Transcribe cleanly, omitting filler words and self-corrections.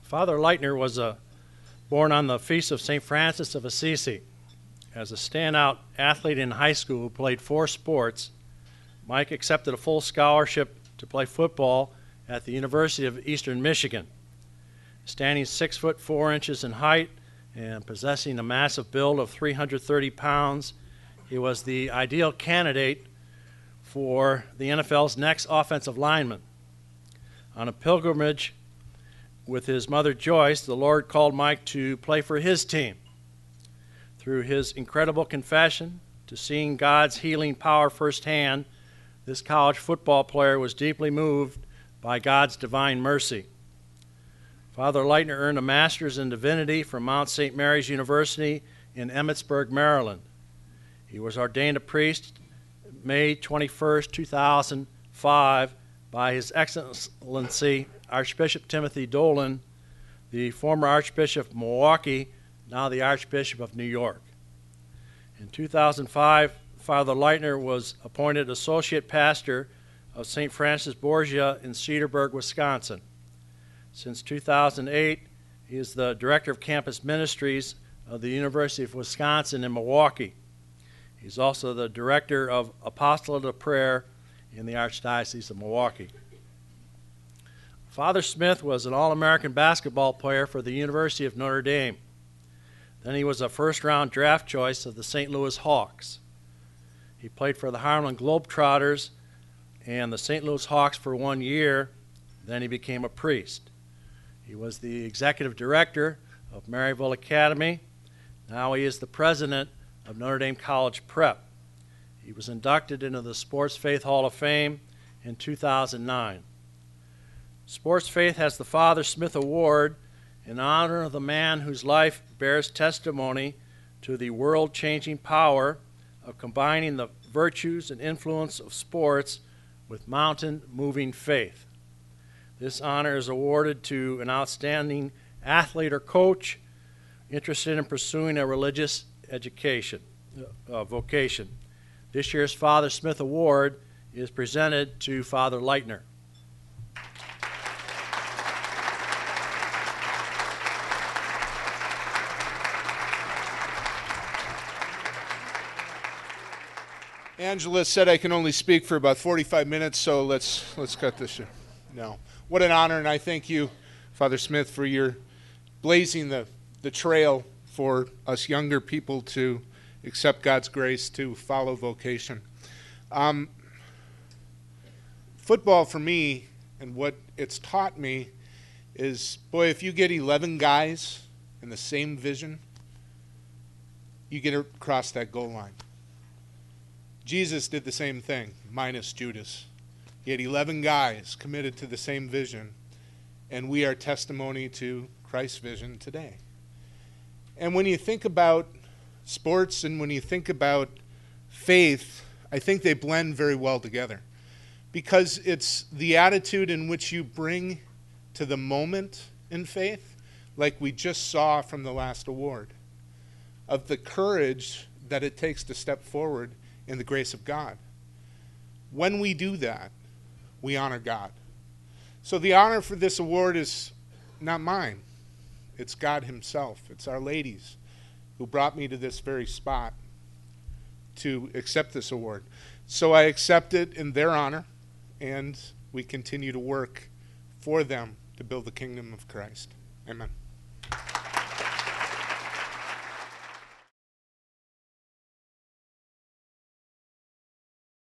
Father Leitner was born on the feast of St. Francis of Assisi. As a standout athlete in high school who played 4 sports, Mike accepted a full scholarship to play football at the University of Eastern Michigan. Standing 6 foot 4 inches in height and possessing a massive build of 330 pounds, he was the ideal candidate for the NFL's next offensive lineman. On a pilgrimage with his mother Joyce, the Lord called Mike to play for his team. Through his incredible confession to seeing God's healing power firsthand, this college football player was deeply moved by God's divine mercy. Father Leitner earned a master's in divinity from Mount St. Mary's University in Emmitsburg, Maryland. He was ordained a priest May 21, 2005 by His Excellency Archbishop Timothy Dolan, the former Archbishop of Milwaukee, now the Archbishop of New York. In 2005, Father Leitner was appointed Associate Pastor of St. Francis Borgia in Cedarburg, Wisconsin. Since 2008, he is the Director of Campus Ministries of the University of Wisconsin in Milwaukee. He's also the Director of Apostolate of Prayer in the Archdiocese of Milwaukee. Father Smith was an All-American basketball player for the University of Notre Dame. Then he was a first-round draft choice of the St. Louis Hawks. He played for the Harlem Globetrotters and the St. Louis Hawks for 1 year. Then he became a priest. He was the executive director of Maryville Academy. Now he is the president of Notre Dame College Prep. He was inducted into the Sports Faith Hall of Fame in 2009. Sports Faith has the Father Smith Award in honor of the man whose life bears testimony to the world-changing power of combining the virtues and influence of sports with mountain-moving faith. This honor is awarded to an outstanding athlete or coach interested in pursuing a religious vocation. This year's Father Smith Award is presented to Father Leitner. Angela said I can only speak for about 45 minutes, so let's cut this short. No. What an honor, and I thank you, Father Smith, for your blazing the trail for us younger people to accept God's grace, to follow vocation. Football for me, and what it's taught me, is, boy, if you get 11 guys in the same vision, you get across that goal line. Jesus did the same thing, minus Judas. He had 11 guys committed to the same vision, and we are testimony to Christ's vision today. And when you think about sports and when you think about faith, I think they blend very well together, because it's the attitude in which you bring to the moment in faith, like we just saw from the last award, of the courage that it takes to step forward in the grace of God. When we do that, we honor God. So the honor for this award is not mine. It's God himself. It's Our Lady's who brought me to this very spot to accept this award. So I accept it in their honor, and we continue to work for them to build the kingdom of Christ. Amen.